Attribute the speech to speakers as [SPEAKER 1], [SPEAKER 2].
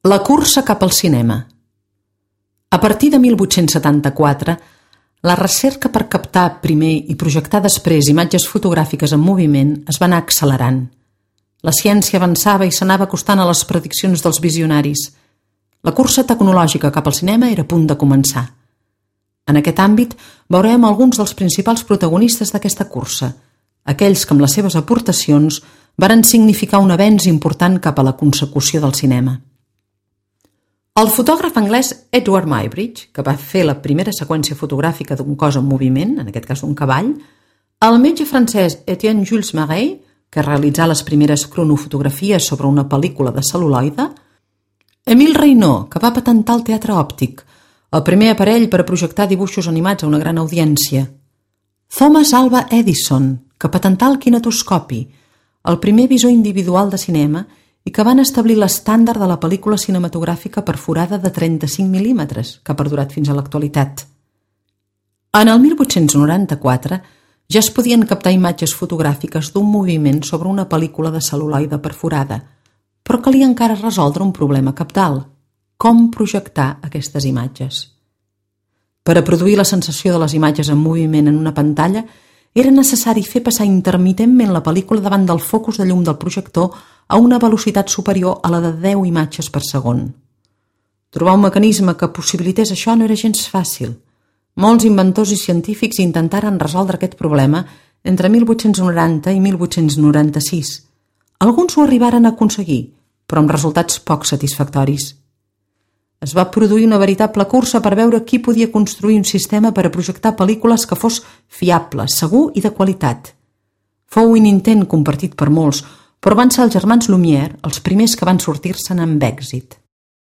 [SPEAKER 1] La cursa cap al cinema. A partir de 1874, la recerca per captar primer i projectar després imatges fotogràfiques en moviment es va anar accelerant. La ciència avançava i s'anava acostant a les prediccions dels visionaris. La cursa tecnològica cap al cinema era a punt de començar. En aquest àmbit veurem alguns dels principals protagonistes d'aquesta cursa, aquells que amb les seves aportacions varen significar un avenç important cap a la consecució del cinema. El fotògraf anglès Edward Muybridge, que va fer la primera seqüència fotogràfica d'un cos en moviment, en aquest cas d'un cavall, el metge francès Etienne Jules Marey, que realitzà les primeres cronofotografies sobre una pel·lícula de cel·luloide, Émile Reynaud, que va patentar el teatre òptic, el primer aparell per a projectar dibuixos animats a una gran audiència, Thomas Alva Edison, que patentà el kinetoscopi, el primer visor individual de cinema i que van establir l'estàndard de la pel·lícula cinematogràfica perforada de 35 mil·límetres, que ha perdurat fins a l'actualitat. En el 1894 ja es podien captar imatges fotogràfiques d'un moviment sobre una pel·lícula de cel·luloide perforada, però calia encara resoldre un problema cabdal: com projectar aquestes imatges. Per a produir la sensació de les imatges en moviment en una pantalla, era necessari fer passar intermitentment la pel·lícula davant del focus de llum del projector a una velocitat superior a la de 10 imatges per segon. Trobar un mecanisme que possibilités això no era gens fàcil. Molts inventors i científics intentaren resoldre aquest problema entre 1890 i 1896. Alguns ho arribaren a aconseguir, però amb resultats poc satisfactoris. Es va produir una veritable cursa per veure qui podia construir un sistema per a projectar pel·lícules que fos fiable, segur i de qualitat. Fou un intent compartit per molts, però van ser els germans Lumière els primers que van sortir-se'n amb èxit.